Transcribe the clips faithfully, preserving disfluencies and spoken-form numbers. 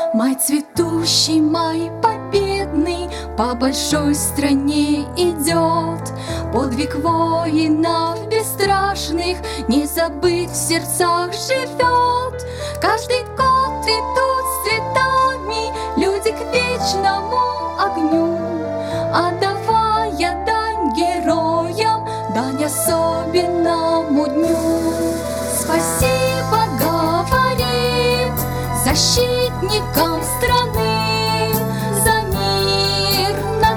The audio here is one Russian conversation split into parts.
Май цветущий, май победный по большой стране идет. Подвиг воинов бесстрашных не забыт в сердцах живет. Каждый год идут с цветами люди к вечному огню, отдавая дань героям, дань особенному дню. Спасибо говорим защитникам страны за мир над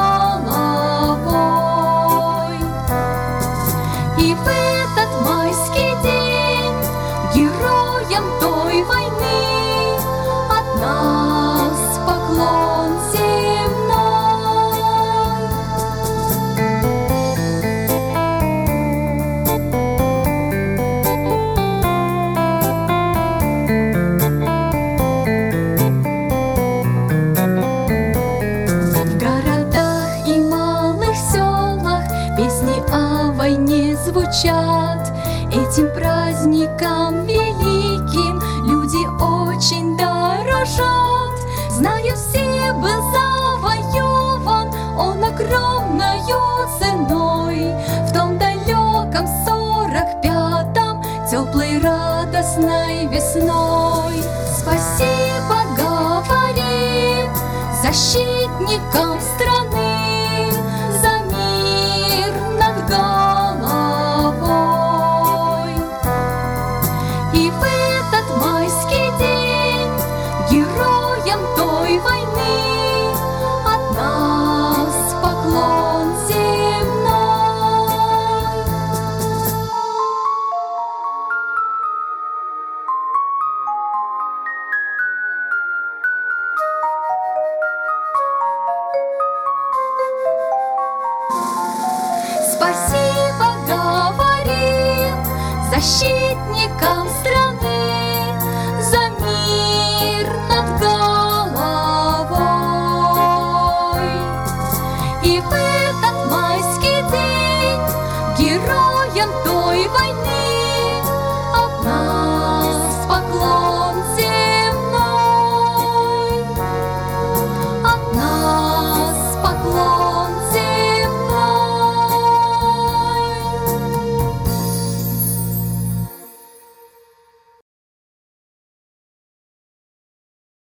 головой. И в этот майский день героям той войны от нас поклон земной. В городах и малых селах песни о войне звучат. Этим праздником великим люди очень дорожат. Знаю, все был завоеван он огромною ценой в том далеком сорок пятом теплой радостной весной. Спасибо говорим защитникам страны за мир над головой. И в этот майский день героям той войны от нас поклон земной. Спасибо говорим защитникам